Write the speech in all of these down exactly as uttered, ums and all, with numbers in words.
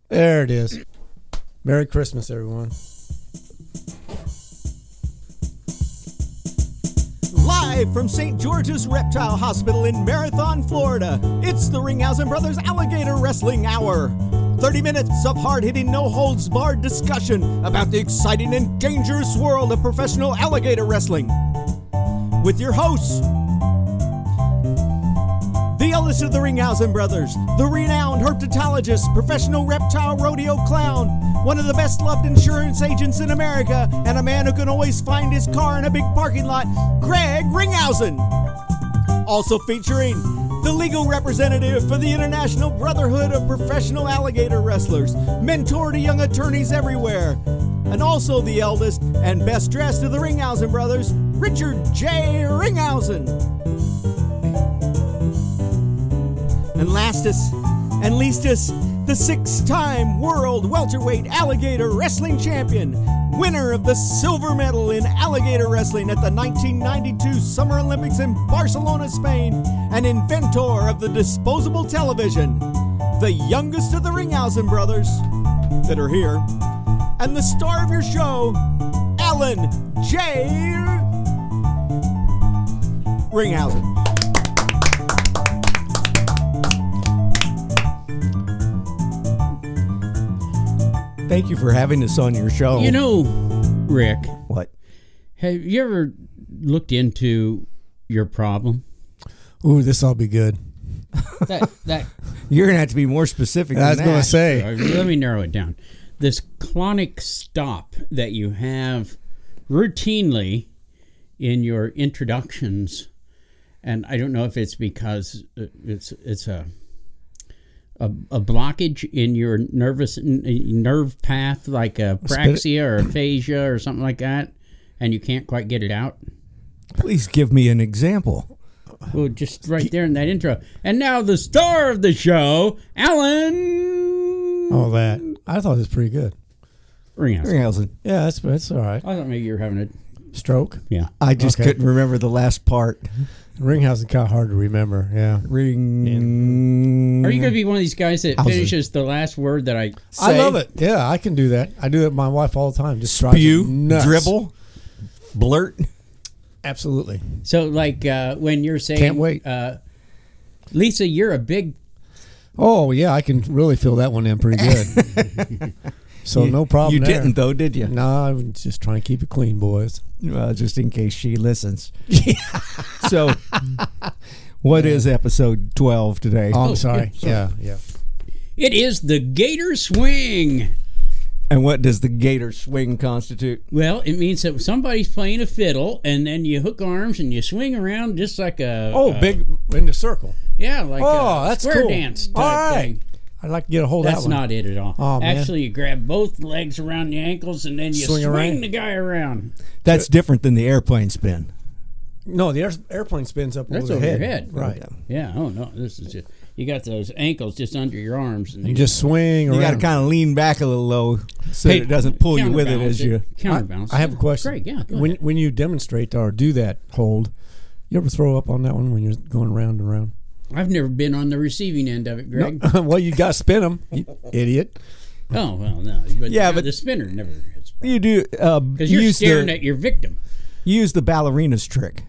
There it is. Merry Christmas, everyone. Live from Saint George's Reptile Hospital in Marathon, Florida, it's the Ringhausen Brothers Alligator Wrestling Hour. thirty minutes of hard-hitting, no-holds-barred discussion about the exciting and dangerous world of professional alligator wrestling. With your hosts, the eldest of the Ringhausen brothers, the renowned herpetologist, professional reptile rodeo clown, one of the best-loved insurance agents in America, and a man who can always find his car in a big parking lot, Greg Ringhausen. Also featuring the legal representative for the International Brotherhood of Professional Alligator Wrestlers, mentor to young attorneys everywhere, and also the eldest and best dressed of the Ringhausen brothers, Richard J. Ringhausen. And lastest and leastest, the six-time world welterweight alligator wrestling champion, winner of the silver medal in alligator wrestling at the nineteen ninety-two Summer Olympics in Barcelona, Spain, and inventor of the disposable television, the youngest of the Ringhausen brothers that are here, and the star of your show, Alan J. Ringhausen. Thank you for having us on your show. You know, Rick. What? Have you ever looked into your problem? Ooh, this will be good. That that You're going to have to be more specific I was than going that. to say. Let me narrow it down. This clonic stop that you have routinely in your introductions, and I don't know if it's because it's it's a a, a blockage in your nervous nerve path, like a praxia or aphasia or something like that, and you can't quite get it out. Please give me an example. Well, just right there in that intro. And now the star of the show, Alan. Oh, that. I thought it was pretty good. Ringhausen. Ringhausen. Yeah, that's that's all right. I thought maybe you were having a Stroke. yeah. I just Okay. couldn't remember the last part. Ringhausen kind of hard to remember. Yeah. Ring. Are you going to be one of these guys that Hausen. finishes the last word that I I Say- love it. Yeah, I can do that. I do it with my wife all the time. Just drives me Spew, nuts. dribble, blurt. Absolutely. So, like uh, when you're saying, Can't wait. Uh, Lisa, you're a big. Oh, yeah, I can really fill that one in pretty good. So You- no problem You there. didn't, though, did you? No, I'm just trying to keep it clean, boys. Well, just in case she listens. So, what is episode twelve today? Oh, I'm Oh, sorry. yeah, Yeah, yeah. It is the Gator Swing. And what does the gator swing constitute? Well, it means that somebody's playing a fiddle, and then you hook arms and you swing around just like a Oh, uh, big in the circle. yeah, like Oh, a that's square cool. dance type All right. thing. I'd like to get a hold of That's that one. not it at all. Oh, man. Actually, you grab both legs around the ankles and then you Swing swing, around. the guy around. That's different than the airplane spin. No, the air, airplane spins up That's over, over the your head. head. Right. Yeah. Oh no, this is just you got those ankles just under your arms, and And just swing You around. got to kind of lean back a little low so Hey, that it doesn't pull you with it counterbalance as you. counterbalance. I have a Yeah. question. Great, yeah. Go When ahead. when you demonstrate or do that hold, you ever throw up on that one when you're going round and round? I've never been on the receiving end of it, Greg. Well, you got to spin them, you idiot. Oh well, no, but Yeah, yeah, but- the spinner never hits You do uh, because you're use staring the at your victim. use the ballerina's trick.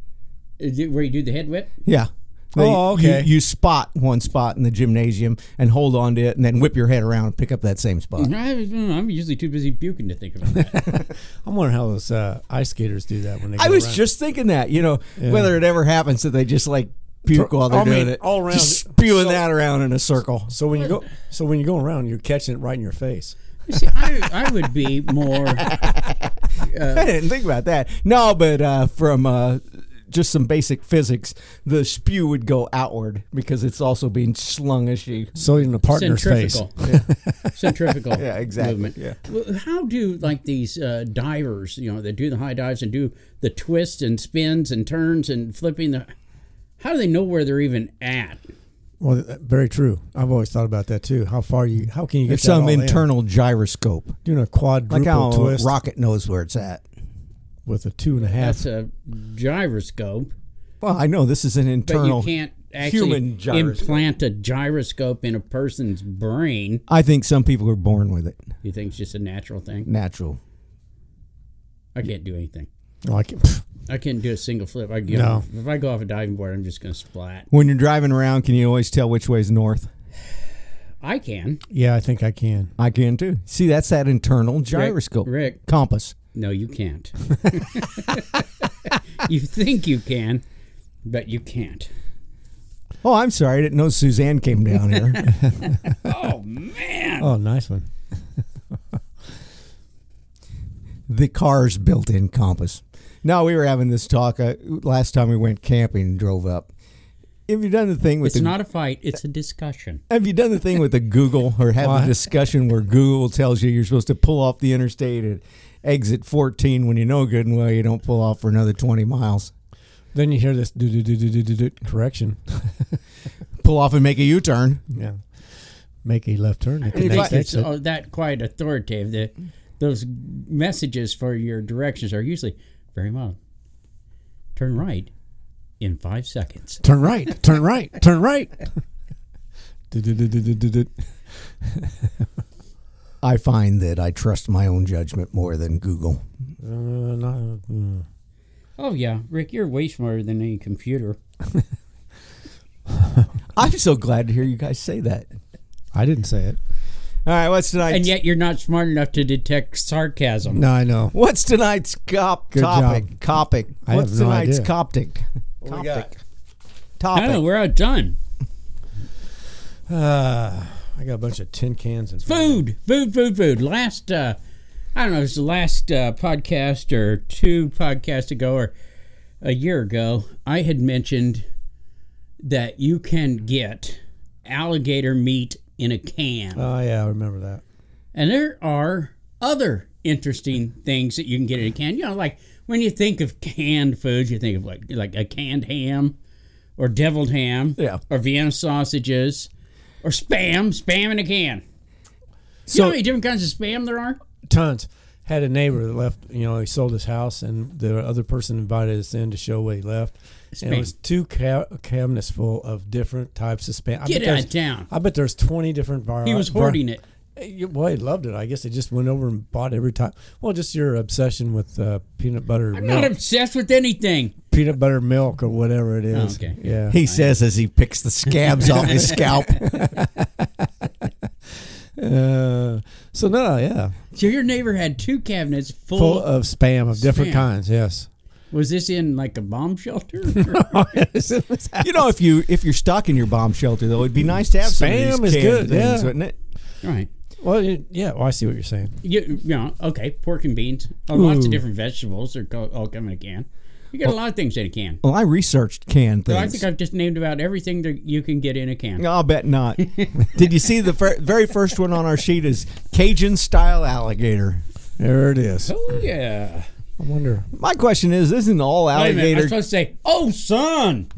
Is it where you do the head whip? Yeah. Oh, okay. You, you spot one spot in the gymnasium and hold on to it, and then whip your head around and pick up that same spot. I, I'm usually too busy puking to think about that. I'm wondering how those uh, ice skaters do that when they. I go was around. just thinking that, you know, Yeah. whether it ever happens that they just like puke while they're I doing mean, it, all around. just spewing So- that around in a circle. So when you go, so when you go around, you're catching it right in your face. See, I, I would be more. I didn't think about that. No, but uh, from uh, just some basic physics, the spew would go outward because it's also being slung as she. So in the partner's face. Centrifugal. Centrifugal Yeah, exactly. movement. Yeah. Well, how do like these uh, divers, you know, that do the high dives and do the twists and spins and turns and flipping the, how do they know where they're even at? Well, th- very true. I've always thought about that too. How far you? How can you get There's that some all in? internal gyroscope, doing a quadruple like how twist a rocket knows where it's at. with a two and a half? That's a gyroscope, Well, I know this is an but internal. you can't actually human gyroscope. implant a gyroscope in a person's brain. I think some people are born with it. You think it's just a natural thing? Natural. I can't do anything. Oh, I can, I can't do a single flip. I get No. if I go off a diving board, I'm just going to splat. When you're driving around, can you always tell which way is north? I can. yeah, I think I can. I can too. See, that's that internal gyroscope. Rick, Compass. no, you can't. You think you can, but you can't. Oh, I'm sorry. I didn't know Suzanne came down here. Oh, man. Oh, nice one. The car's built-in compass. No, we were having this talk uh, last time we went camping and drove up. Have you done the thing with It's the, not a fight. It's a discussion. Have you done the thing with the Google or have What? a discussion where Google tells you you're supposed to pull off the interstate at exit fourteen when you know good and well you don't pull off for another twenty miles? Then you hear this do do do do do do do correction. Pull off and make a U-turn. Yeah. Make a left turn at the I next think it's exit. uh, that quite authoritative. That those messages for your directions are usually very mild. Turn right in five seconds. Turn right. Turn right. Turn right. Do, do, do, do, do, do, do. I find that I trust my own judgment more than Google. Uh, not, uh, Oh yeah, Rick, you're way smarter than any computer. I'm so glad to hear you guys say that. I didn't say it. All right, what's tonight's And yet you're not smart enough to detect sarcasm. No, I know. What's tonight's cop Good topic? job. Coptic. I What's have no tonight's idea. Coptic? we Coptic. got? I Topic. don't know, we're outdone. Uh, I got a bunch of tin cans and Food, food, food, food. Last, uh, I don't know, it was the last uh, podcast or two podcasts ago or a year ago, I had mentioned that you can get alligator meat in a can. Oh, yeah, I remember that. And there are other interesting things that you can get in a can. You know, like when you think of canned foods, you think of like like a canned ham or deviled ham Yeah. or Vienna sausages or Spam, Spam in a can. So- you know how many different kinds of Spam there are? Tons. Had a neighbor that left, you know, he sold his house, and the other person invited us in to show what he left. And it Spam. was two ca- cabinets full of different types of Spam. I Get bet out there's- of town. I bet there's twenty different varieties. He was hoarding it. Well, he loved it. I guess he just went over and bought every time. Well, just your obsession with uh, peanut butter I'm milk. not obsessed with anything. peanut butter milk or whatever it is. Oh, okay. Yeah. He says as he picks the scabs off his scalp. Uh, so, no, yeah. So your neighbor had two cabinets full. Full of Spam of different Spam. kinds, yes. Was this in like a bomb shelter? You know, if you if you're stuck in your bomb shelter, though, it'd be nice to have some Spam of these is canned good, things, yeah. wouldn't it? All right. Well, you, yeah, well, I see what you're saying. You, you know, okay, pork and beans. Oh, lots of Ooh. different vegetables are co- all come in a can. You get a lot of things in a can. Well, I researched canned So things. I think I've just named about everything that you can get in a can. I'll bet not. Did you see the fir- very first one on our sheet is Cajun style alligator? There it is. Oh yeah. I wonder. My question is, isn't all Wait a minute. I was alligator supposed to say, "Oh, son."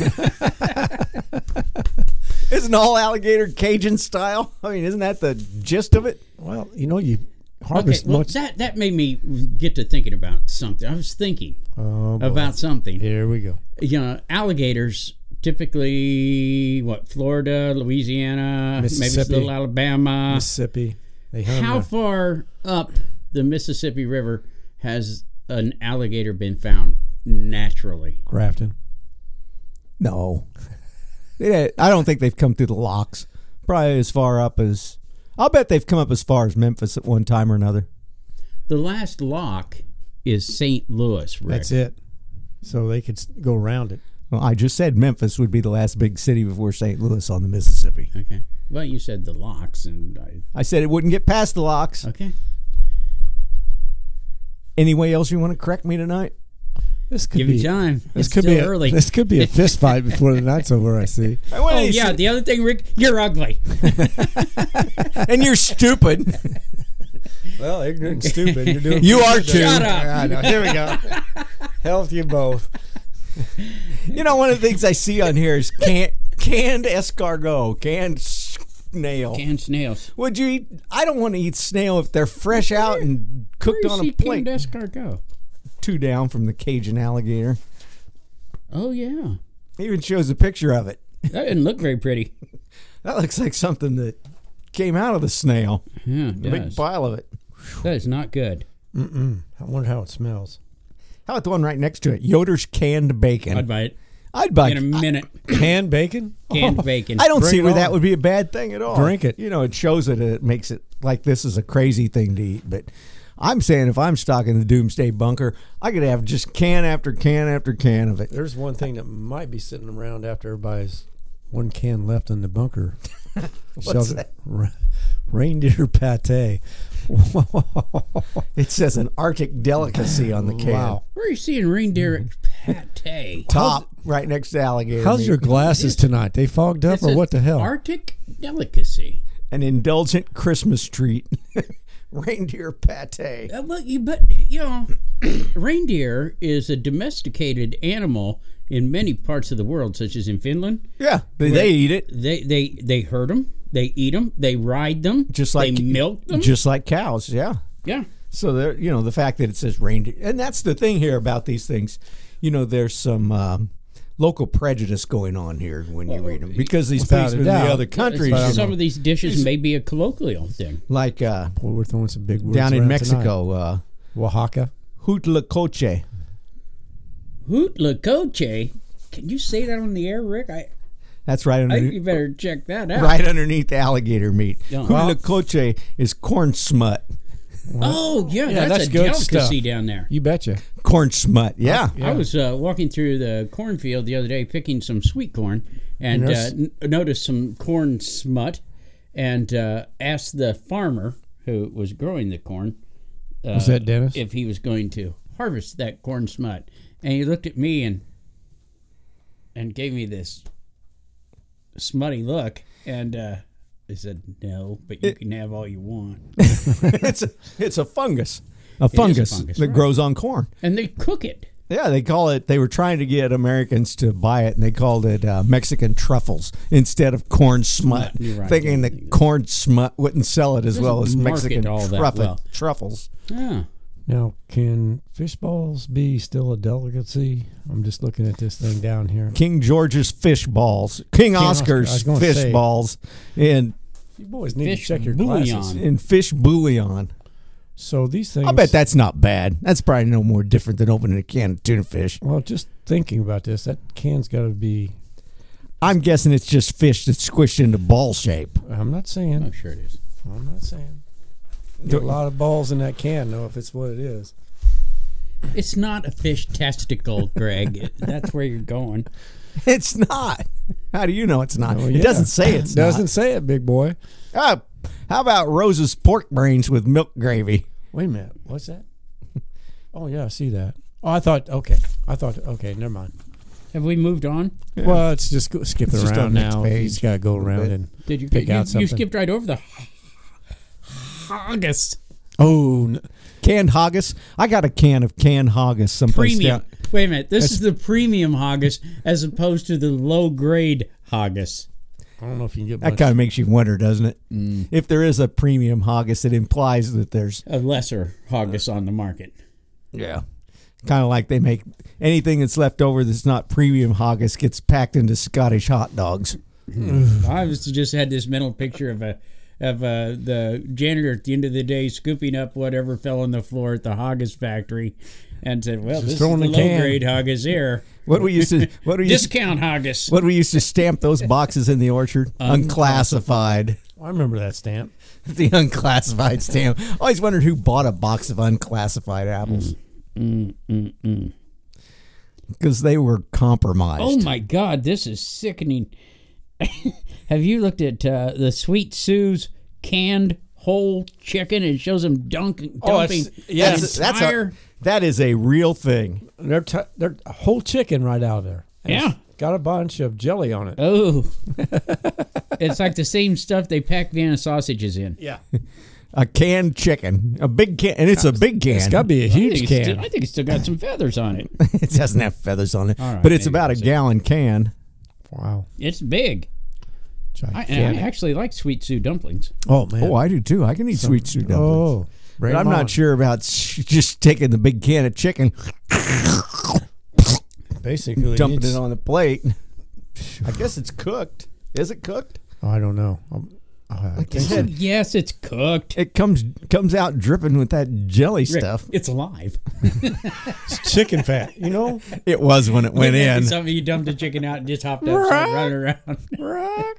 isn't all alligator Cajun style? I mean, isn't that the gist of it? Well, you know, you Okay, harvest well, much. that that made me get to thinking about something. I was thinking Oh, boy. about something. Here we go. You know, alligators typically what? Florida, Louisiana, maybe it's a Mississippi. little Alabama. Mississippi. They hunt How the- far up the Mississippi River has an alligator been found naturally? Grafton. No. They- I don't think they've come through the locks. Probably as far up as... I'll bet they've come up as far as Memphis at one time or another. The last lock is Saint Louis, Rick. That's it. So they could s- go around it. Well, I just said Memphis would be the last big city before Saint Louis on the Mississippi. Okay. Well, you said the locks, and I, I said it wouldn't get past the locks. okay. Any way else you want to correct me tonight? This could Give be me time. This It's could still be a, early. This could be a fist fight before the night's over. I see. Oh yeah. The other thing, Rick, you're ugly. And you're stupid. Well, ignorant and stupid. You're doing. You are too. Shut up. I know. Here we go. Health you both. You know, one of the things I see on here is can, canned escargot, canned snail. Canned snails. Would you eat? I don't want to eat snail if they're fresh out and cooked Where on you a see plate. canned escargot? Two down from the Cajun alligator. Oh yeah. It even shows a picture of it. That didn't look very pretty. That looks like something that came out of the snail. Yeah, it A big does. pile of it. That is not good. Mm-mm. I wonder how it smells. How about the one right next to it? Yoder's canned bacon. I'd buy it I'd buy in a minute. Canned bacon? Canned Oh, bacon. I don't Bring see it where on. that would be a bad thing at all. Drink it. You know, it shows that it makes it like this is a crazy thing to eat. But I'm saying if I'm stocking the Doomsday Bunker, I could have just can after can after can of it. There's one thing that might be sitting around after everybody's one can left in the bunker. What's that? Ra- reindeer pate. It says an Arctic delicacy on the can. Wow. Where are you seeing reindeer pate? Top right next to alligator. How's meat. your glasses tonight? They fogged up It's or an what the hell? Arctic delicacy. An indulgent Christmas treat. Reindeer pate. Uh, but, you, but, you know, reindeer is a domesticated animal in many parts of the world, such as in Finland. Yeah, they, they eat it They they they herd them, they eat them, they ride them, just like they milk them. just like cows. Yeah. yeah, So there, you know, the fact that it says reindeer, and that's the thing here about these things. You know, there's some um, local prejudice going on here when you read them because these Without things a in the doubt. other countries, Some you know, of these dishes may be a colloquial thing. like uh, Boy, we're throwing some big words down in around Mexico, uh, tonight. Oaxaca. Huitlacoche. Huitlacoche. Can you say that on the air, Rick? I, That's right I underneath, think you better check that out. right underneath alligator meat. Yeah. Huitlacoche is corn smut. Oh yeah, Yeah, that's, that's a good delicacy stuff. down there. You betcha. Corn smut, yeah. I was uh, walking through the cornfield the other day, picking some sweet corn, and And uh, there's- n- noticed some corn smut, and uh, asked the farmer who was growing the corn uh, Was that Dennis? if he was going to harvest that corn smut, and he looked at me and and gave me this smutty look, and uh, I said, "No, but you can have all you want." it's a, it's a fungus, a fungus, fungus, that right. grows on corn. And they cook it. Yeah, they call it. They were trying to get Americans to buy it, and they called it uh, Mexican truffles instead of corn smut, You're right. thinking that corn smut wouldn't sell it as Doesn't well as market Mexican all that truffle- well. truffles. Yeah. Now, can fish balls be still a delicacy? I'm just looking at this thing down here. King George's fish balls, King Oscar, I was Oscar's gonna fish say. balls, and You boys need Fish to check your bouillon. glasses. and fish bouillon. So these things. I bet that's not bad. That's probably no more different than opening a can of tuna fish. Well, just thinking about this, that can's got to be. I'm guessing it's just fish that's squished into ball shape. I'm not saying. I'm sure it is. I'm not saying. There's a lot of balls in that can, though, if it's what it is. It's not a fish testicle, Greg. It- That's where you're going. It's not. How do you know it's not? Oh, It yeah. doesn't say it's Doesn't say it, big boy. not. Uh, how about Rose's pork brains with milk gravy? Wait a minute. What's that? Oh, yeah, I see that. Oh, I thought, okay. I thought, okay, never mind. Have we moved on? Well, it's just go, skip It's just around on next now. page. You just got to go around bit. and. Did you Pick you, out you something. skipped right over the haggis Oh, n- Canned haggis. I got a can of canned haggis someplace premium? down. Wait a minute. This is the premium haggis as opposed to the low grade haggis. I don't know if you can get That much. kind of makes you wonder, doesn't it? If there is a premium haggis, it implies that there's A lesser haggis on the market. yeah, kind of like they make anything that's left over that's not premium haggis gets packed into Scottish hot dogs. I was just had this mental picture of a of uh, the janitor at the end of the day scooping up whatever fell on the floor at the haggis factory, and said, "Well, Just this is throw in the the low can." grade haggis here. What we used to what we used Discount haggis." what we used to stamp those boxes in the orchard unclassified. I remember that stamp. The unclassified stamp. Always wondered who bought a box of unclassified apples Mm, mm, mm. because they were compromised. Oh my God, this is sickening. Have you looked at uh, the Sweet Sue's canned whole chicken? It shows them dunk, Oh, dumping it's- yeah, the that's, that's entire. a that is a real thing. They're t- they're a whole chicken right out of there. And Yeah. it's got a bunch of jelly on it. Oh, it's like the same stuff they pack Vienna sausages in. Yeah, A canned chicken, a big can, and it's a big can. it's got to be a I think, huge it's can. still, I think it's still got some feathers on it. It doesn't have feathers on it, All right, but it's maybe about a that's it. gallon can. Wow, It's big. I, and I actually like Sweet Sue dumplings. oh man. Oh, I do too. I can eat sweet stew dumplings. Oh, but I'm not sure about s- just taking the big can of chicken, Basically, dumping it's- it on the plate. I guess it's cooked. Is it cooked? Oh, I don't know. Um, I Like you think so. said, Yes, it's cooked. it comes comes out dripping with that jelly Rick, stuff. It's alive. It's chicken fat. You know. It was when it went in. Something you dumped the chicken out and just hopped outside, running around.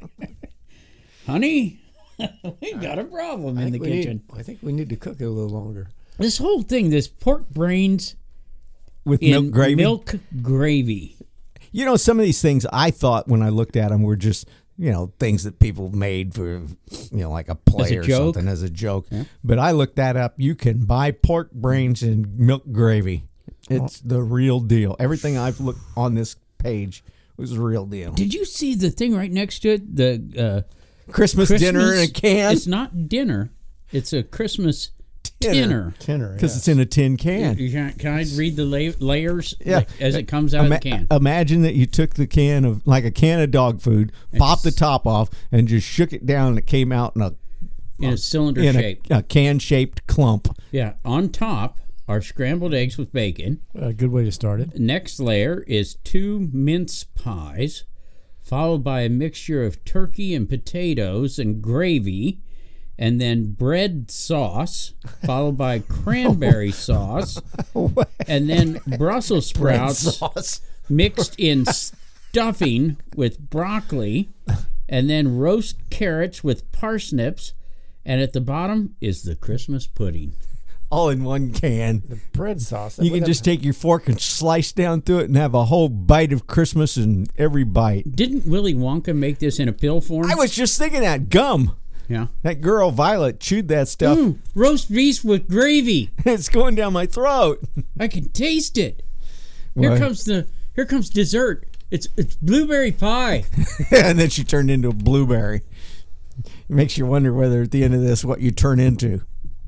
Honey, we got a problem I in the think we need- kitchen. I think we need to cook it a little longer. This whole thing, this pork brains With in milk gravy. milk gravy. You know, some of these things I thought when I looked at them were just, you know, things that people made for, you know, like a play As a or joke? something as a joke. Yeah. But I looked that up. You can buy pork brains in milk gravy. It's the real deal. Everything I've looked on this page was the real deal. Did you see the thing right next to it? The uh, Christmas, dinner in a can. It's not dinner. It's a Christmas Tinner. tinner. Tinner. Because yes. it's in a tin can. You Can, can I read the la- layers Yeah. like, as it comes out Ima- of the can? Imagine that you took the can of, like a can of dog food, popped the top off, and just shook it down, and it came out in a, in a cylinder in shape. a, a can-shaped clump. Yeah. On top are scrambled eggs with bacon. a good way to start it. Next layer is two mince pies, followed by a mixture of turkey and potatoes and gravy, and then bread sauce, followed by cranberry sauce, and then Brussels sprouts Sauce. mixed in stuffing with broccoli, and then roast carrots with parsnips, and at the bottom is the Christmas pudding. All in one can. Bread sauce. You can just take your fork and slice down through it and have a whole bite of Christmas in every bite. Didn't Willy Wonka make this in a pill form? I was just thinking that gum. yeah. That girl Violet chewed that stuff. Mm, roast beef with gravy. It's going down my throat. I can taste it. Here What? comes the here comes dessert. It's it's blueberry pie. And then she turned into a blueberry. It makes you wonder whether at the end of this what you turn into.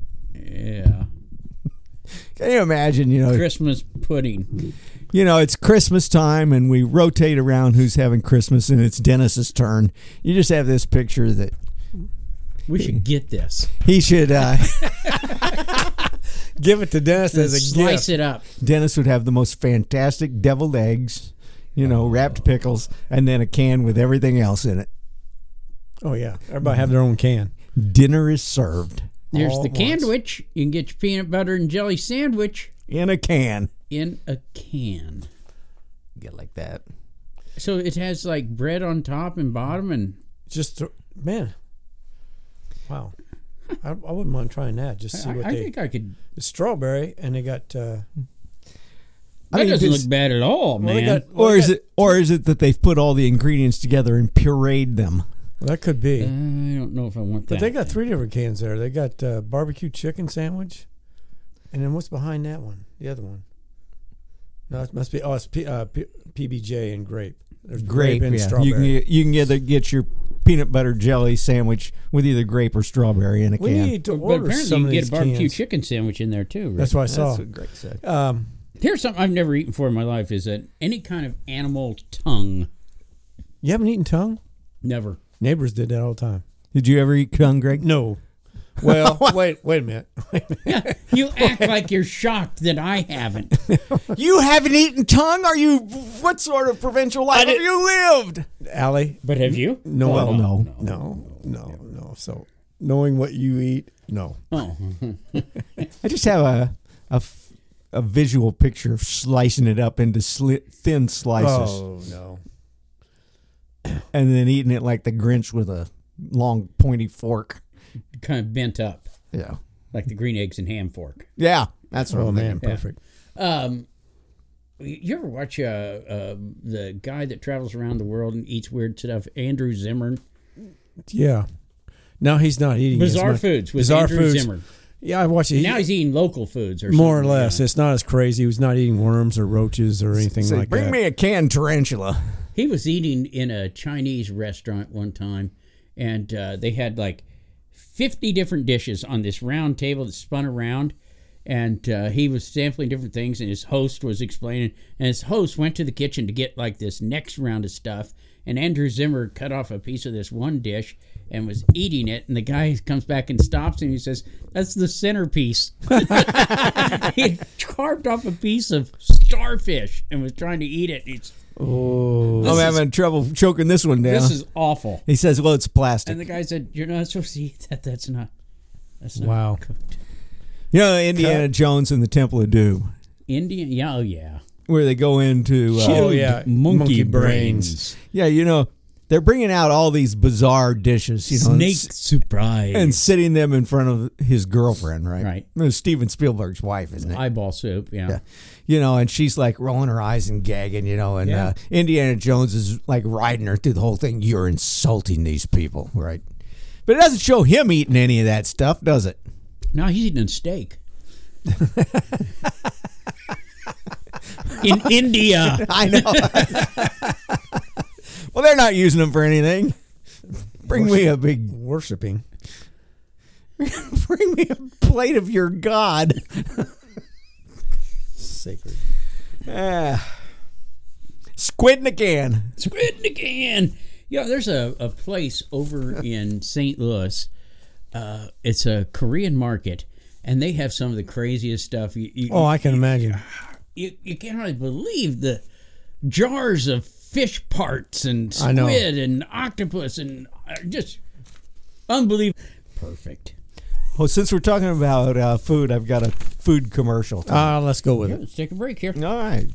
Yeah. Can you imagine, you know, Christmas pudding. you know, it's Christmas time and we rotate around who's having Christmas and it's Dennis's turn. You just have this picture that We should get this. he should uh give it to Dennis as a Slice gift. it up. Dennis would have the most fantastic deviled eggs, you know, wrapped pickles, and then a can with everything else in it. Oh yeah, everybody have their own can. Dinner is served There's All the at once. sandwich. You can get your peanut butter and jelly sandwich in a can. in a can. Get like that. So it has like bread on top and bottom, and Just th- man, wow. I, I wouldn't mind trying that. Just see I, what I they. think I could. It's strawberry, and they got. Uh, I That mean, doesn't it's- look bad at all, well, they man. got- well, Or they is got- it or is it that they've put all the ingredients together and pureed them? well, that could be. Uh, I don't know if I want that. But they got three different cans there. They got uh, barbecue chicken sandwich, and then what's behind that one? The other one. No, it must be. Oh, it's P, uh, P, P B J and grape. There's Grape, and yeah. strawberry. You can get, you can either get your peanut butter jelly sandwich with either grape or strawberry in a we can. need to but order apparently some you of can get these a barbecue cans. chicken sandwich in there too. Rick. That's what I saw. That's what Greg said. Um, Here's something I've never eaten before in my life: is that any kind of animal tongue. you haven't eaten tongue? Never. Neighbors did that all the time. Did you ever eat tongue, Greg? No. Well, wait, wait a minute. Wait a minute. You act like you're shocked that I haven't. You haven't eaten tongue? Are you? What sort of provincial life have didn't- you lived? Allie? But have you? No, Well, no. no, no, no. So knowing what you eat, no. Oh, I just have a a, f- a visual picture of slicing it up into sli- thin slices Oh no. and then eating it like the Grinch with a long pointy fork. kind of bent up, Yeah, like the green eggs and ham fork. yeah, that's what Oh I'm man, thinking. perfect. Um, you ever watch uh, uh, the guy that travels around the world and eats weird stuff, Andrew Zimmern? Yeah. Now he's not eating as Bizarre much. Foods with Bizarre Andrew Foods. Zimmern. Yeah, I watched it. He- Now he's eating local foods or more or something, less. yeah. It's not as crazy. He was not eating worms or roaches or anything Say, like bring that. me a canned tarantula. He was eating in a Chinese restaurant one time, and uh, they had like fifty different dishes on this round table that spun around, and uh, he was sampling different things, and his host was explaining, and his host went to the kitchen to get like this next round of stuff, and Andrew Zimmer cut off a piece of this one dish and was eating it, and the guy comes back and stops him, and he says, "That's the centerpiece." He had carved off a piece of starfish and was trying to eat it. It's Oh, I'm having trouble choking this one down. This is awful. He says, well, it's plastic. And the guy said, "You're not supposed to eat that. That's not. That's not wow. cooked." You know, Indiana Jones and the Temple of Doom, Indian, yeah, oh yeah. where they go into... Uh, Oh, yeah. monkey, Monkey brains, brains. yeah, you know, they're bringing out all these bizarre dishes, you know, and snake s- surprise, and sitting them in front of his girlfriend, right? Right. It was Steven Spielberg's wife, isn't it? eyeball soup. Yeah. Yeah. You know, and she's like rolling her eyes and gagging, you know, and Yeah. uh, Indiana Jones is like riding her through the whole thing. You're insulting these people, right? But it doesn't show him eating any of that stuff, does it? Now he's eating steak. In India. I know. Well, they're not using them for anything. Bring me a big, Worshipping. bring me a plate of your god. Sacred. Ah. Squid in a can. Squid in a can. Yeah, there's a, a place over in Saint Louis. Uh, it's a Korean market, and they have some of the craziest stuff. You, you, Oh, I can imagine. you, you can't really believe the jars of fish parts and I know. squid and octopus and uh, just unbelievable. Perfect. Oh, since we're talking about uh, food, I've got a food commercial. Ah, let's go with Yeah, it. let's take a break here. All right.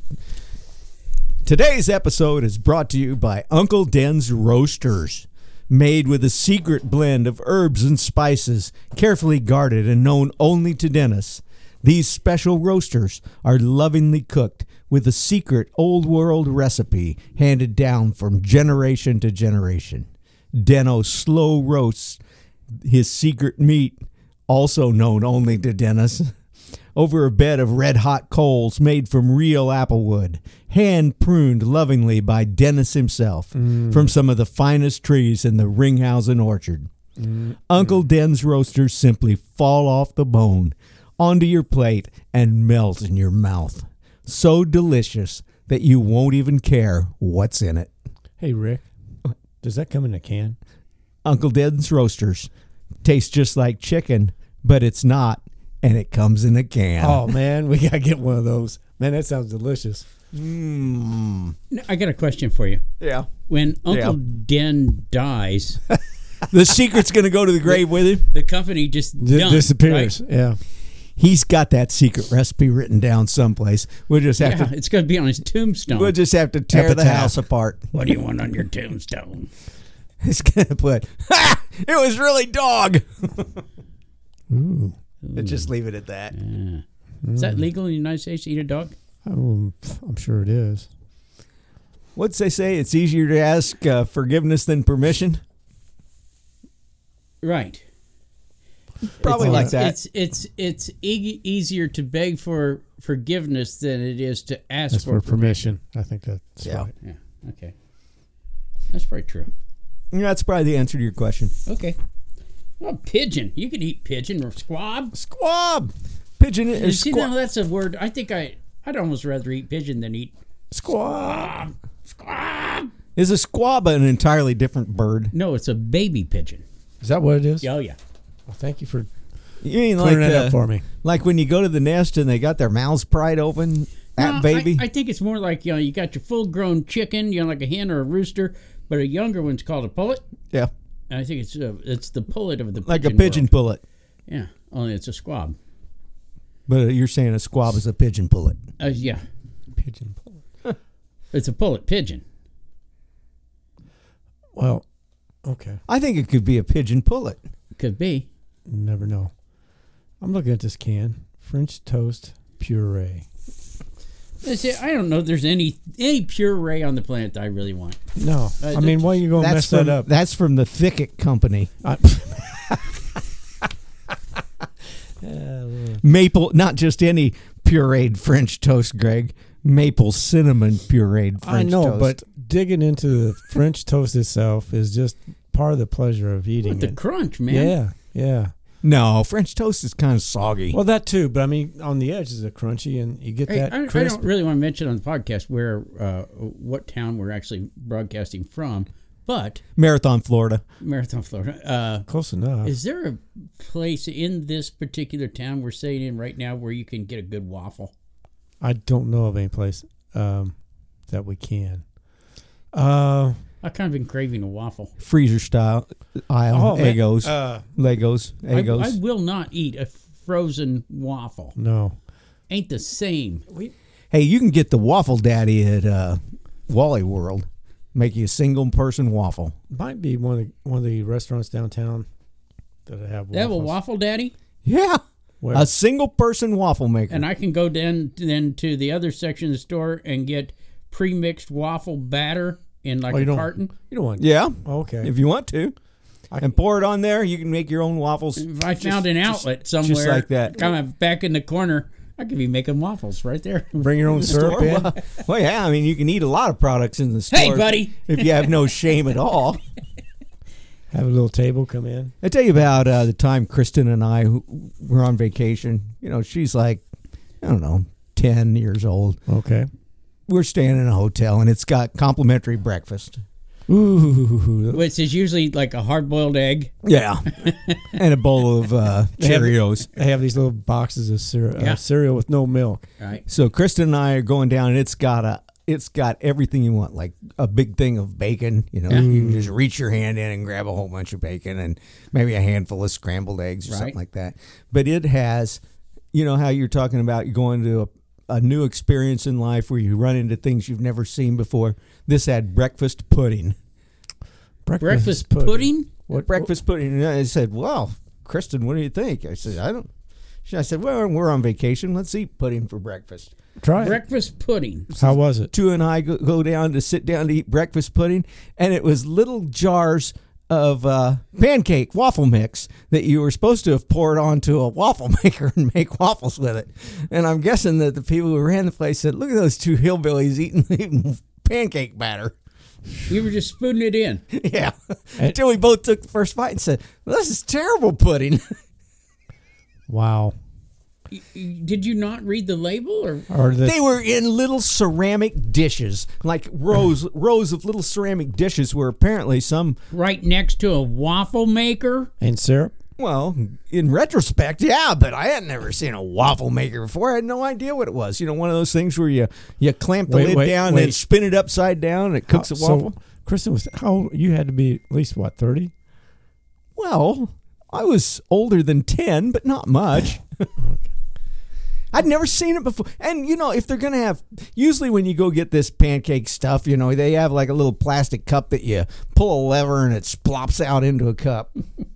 Today's episode is brought to you by Uncle Den's Roasters. Made with a secret blend of herbs and spices, carefully guarded and known only to dentists. These special roasters are lovingly cooked with a secret old world recipe handed down from generation to generation. Deno slow roasts his secret meat, also known only to dentists, over a bed of red-hot coals made from real apple wood, hand-pruned lovingly by Dennis himself from some of the finest trees in the Ringhausen orchard. Uncle Den's roasters simply fall off the bone onto your plate and melt in your mouth. So delicious that you won't even care what's in it. Hey, Rick, does that come in a can? Uncle Den's roasters taste just like chicken, but it's not, and it comes in a can. Oh, man, we got to get one of those. Man, that sounds delicious. Mm. I got a question for you. Yeah. When Uncle Yeah. Den dies, The secret's going to go to the grave with him. the company just D- done, disappears. right? Yeah. He's got that secret recipe written down someplace. We'll just have Yeah, to it's going to be on his tombstone. we'll just have to tear the Epitaph. house apart. What do you want on your tombstone? It's going to put, ha! It was really dog. Ooh. And just leave it at that. Yeah. Is that legal in the United States to eat a dog? Oh, I'm sure it is. What's they say? It's easier to ask uh, forgiveness than permission. Right. Probably It's- like that. It's it's it's e- easier to beg for forgiveness than it is to ask That's for for permission. I think that's Yeah. right. Yeah. Okay. That's probably true. That's probably the answer to your question. Okay. Well, pigeon. You could eat pigeon or squab. Squab. Pigeon You is see, squab. now that's a word. I think I I'd almost rather eat pigeon than eat Squab. squab. Is a squab an entirely different bird? No, it's a baby pigeon. Is that what it is? Oh yeah. Well, thank you for You mean like clearing that uh, up for me. like when you go to the nest and they got their mouths pried open? That No, baby. I, I think it's more like you know you got your full grown chicken, you know, like a hen or a rooster, but a younger one's called a pullet. yeah, And I think it's uh, it's the pullet of the like a pigeon pigeon world. pullet. Yeah, only it's a squab. But you're saying a squab is a pigeon pullet. Uh, yeah, Pigeon pull. it's a pullet pigeon. Well, okay. I think it could be a pigeon pullet. Could be. Never know. I'm looking at this can. French toast puree. That's it. I don't know if there's any any puree on the planet that I really want. No. Uh, I mean, why are you going to That's mess from that up? that's from the Thicket Company. I- Uh, Maple, not just any pureed French toast, Greg. Maple cinnamon pureed French I know, toast. but digging into the French toast itself is just part of the pleasure of eating With the it. crunch, man. Yeah, yeah. no, French toast is kind of soggy. Well, that too, but I mean, on the edges are crunchy, and you get Hey, that I, I crisp. don't really want to mention on the podcast where uh, what town we're actually broadcasting from, but Marathon, Florida. Marathon, Florida. Uh, Close enough. is there a place in this particular town we're staying in right now where you can get a good waffle? I don't know of any place um, that we can. Uh, I've kind of been craving a waffle. Freezer style aisle. oh, man. Eggos. Uh, Legos. I, Eggos. I will not eat a frozen waffle. no. Ain't the same. We, Hey, you can get the Waffle Daddy at uh, Wally World. Make you a single person waffle. might be one of the, one of the restaurants downtown that have waffles. They have a waffle daddy, Yeah. Where? A single person waffle maker. and I can go then then to the other section of the store and get pre-mixed waffle batter in like Oh, you a don't- carton. You don't want. yeah. Oh, okay. If you want to. I- and pour it on there. You can make your own waffles. If I found an outlet somewhere, just like that. kind of back in the corner, I could be making waffles right there. Bring your own syrup Store. in. Well, well, yeah. I mean, you can eat a lot of products in the store. Hey, buddy. If you have no shame at all. Have a little table come in. I tell you about uh, the time Kristen and I who were on vacation. You know, she's like, I don't know, ten years old. Okay. We're staying in a hotel, and it's got complimentary breakfast. Ooh. Which is usually like a hard-boiled egg. Yeah, and a bowl of uh, They have- Cheerios. They have these little boxes of cereal, Yeah. uh, cereal with no milk. Right. So Kristen and I are going down, and it's got a, it's got everything you want, like a big thing of bacon. You know, Yeah. you can just reach your hand in and grab a whole bunch of bacon, and maybe a handful of scrambled eggs or Right. something like that. But it has, you know, how you're talking about you going to a, a new experience in life where you run into things you've never seen before. This had breakfast pudding. Breakfast pudding? What breakfast pudding. And I said, well, Kristen, what do you think? I said, I don't. She- I said, well, we're on vacation. Let's eat pudding for breakfast. Try it. Breakfast pudding. How was it? Two and I go, go down to sit down to eat breakfast pudding, and it was little jars of uh, pancake waffle mix that you were supposed to have poured onto a waffle maker and make waffles with it. And I'm guessing that the people who ran the place said, look at those two hillbillies eating, eating pancake batter. You were just spooning it in. Yeah. Until we both took the first bite and said, well, this is terrible pudding. Wow. Y- y- Did you not read the label, or Or the, They were in little ceramic dishes, like rows rows of little ceramic dishes where apparently some, right next to a waffle maker? and syrup? well, in retrospect, yeah, but I had never seen a waffle maker before. I had no idea what it was. You know, one of those things where you, you clamp the Wait, lid wait, down and wait. then spin it upside down and it cooks How- a waffle. So, Kristen was how old? You had to be at least what thirty? Well, I was older than ten, but not much. I'd never seen it before. And, you know, if they're going to have, usually when you go get this pancake stuff, you know, they have like a little plastic cup that you pull a lever and it splops out into a cup.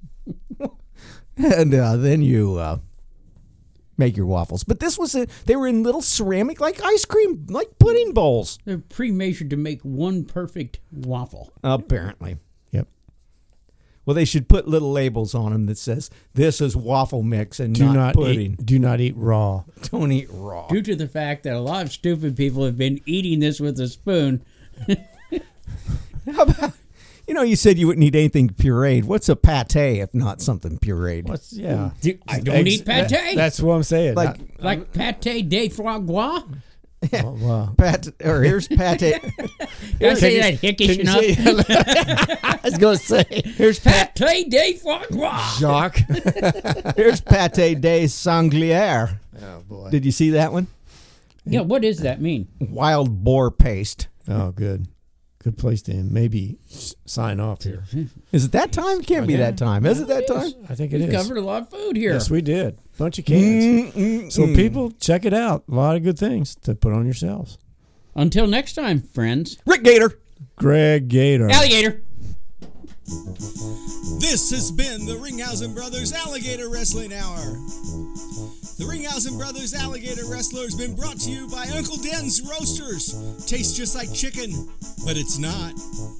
and uh, then you uh, make your waffles. But this was, a, they were in little ceramic, like ice cream, like pudding bowls. They're pre-measured to make one perfect waffle. Apparently. Yep. Well, they should put little labels on them that says, this is waffle mix and Do not, not pudding. eat. Do not eat raw. Don't eat raw. Due to the fact that a lot of stupid people have been eating this with a spoon. How about, you know, you said you wouldn't eat anything pureed. What's a pate if not something pureed? What's yeah? Do- I don't Eggs- eat pate. that- that's what I'm saying. Like, like pate de foie gras. Not- oh, wow. pat, or here's pate. Did I say that hickish Can you enough? say- I was going to say. Here's pat, Pate de foie gras. Jacques. here's pate de sanglier. Oh boy. Did you see that one? Yeah, what does that mean? Wild boar paste. Oh, good. Good place to maybe s- sign off here. Is it that time? It can't be that time. Is it that time? I think it We is. covered a lot of food here. Yes, we did. Bunch of cans. So people, check it out. A lot of good things to put on yourselves. Until next time, friends. Rick Gator. Greg Gator. Alligator. This has been the Ringhausen Brothers Alligator Wrestling Hour. The Ringhausen Brothers Alligator Wrestler has been brought to you by Uncle Den's Roasters. Tastes just like chicken, but it's not.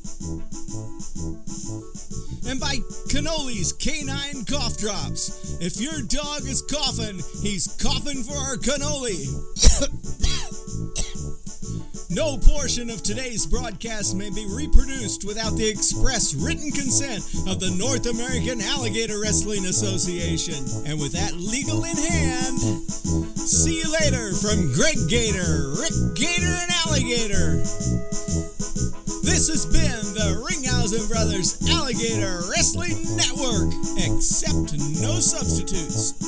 And by Canoli's Canine Cough Drops. If your dog is coughing, he's coughing for our cannoli. No portion of today's broadcast may be reproduced without the express written consent of the North American Alligator Wrestling Association. And with that legal in hand, see you later from Greg Gator, Rick Gator, and Alligator. This has been the Ringhausen Brothers Alligator Wrestling Network, except no substitutes.